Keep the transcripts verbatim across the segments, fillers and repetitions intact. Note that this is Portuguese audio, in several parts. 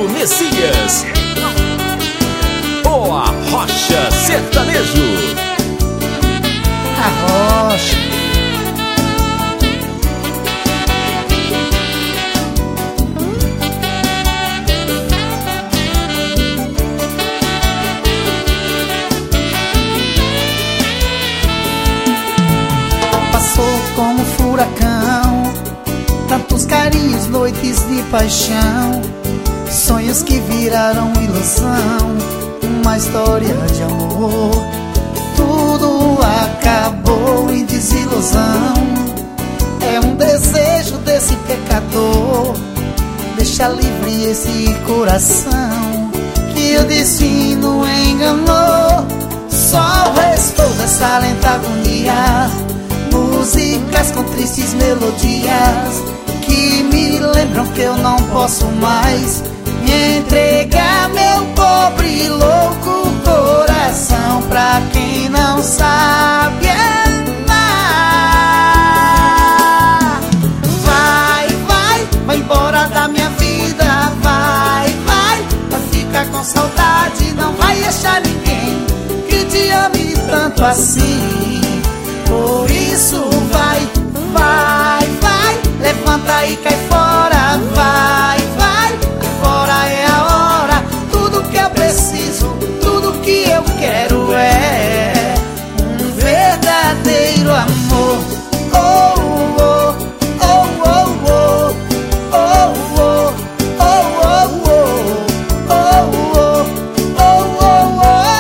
Arnaldo Messias, o Arrocha Sertanejo. Arrocha. Passou como furacão, tantos carinhos, noites de paixão, sonhos que viraram ilusão, uma história de amor. Tudo acabou em desilusão, é um desejo desse pecador. Deixa livre esse coração que o destino enganou. Só restou dessa lenta agonia, músicas com tristes melodias que me lembram que eu não posso mais entregar meu pobre e louco coração pra quem não sabe amar. Vai, vai, vai embora da minha vida. Vai, vai, vai ficar com saudade. Não vai achar ninguém que te ame tanto assim. Por isso vai, vai, vai, levanta e cai fora. Vai, vai, agora é a hora. Tudo que eu preciso, tudo que eu quero é um verdadeiro amor. Oh, oh, oh, oh, oh, oh, oh, oh, oh, oh, oh,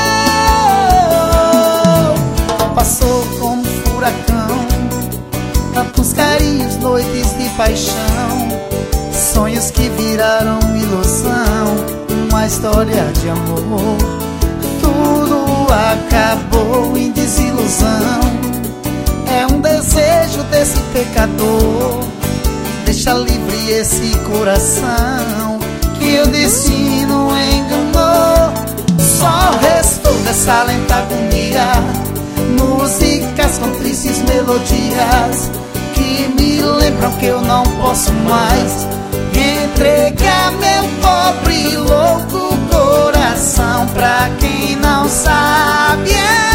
oh. Passou como furacão, tantos carinhos, noites de paixão, sonhos que viraram ilusão, uma história de amor. Tudo acabou em desilusão, é um desejo desse pecador. Deixa livre esse coração que o destino enganou. Só restou dessa lenta agonia, músicas com tristes melodias que me lembram que eu não posso mais entregar meu pobre e louco coração pra quem não sabe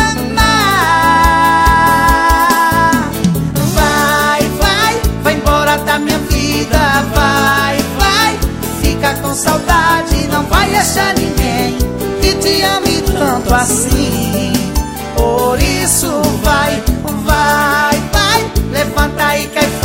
amar. Vai, vai, vai embora da minha vida. Vai, vai, fica com saudade. Não vai achar ninguém que te ame tanto assim. Por isso vai, vai, vai, levanta e cai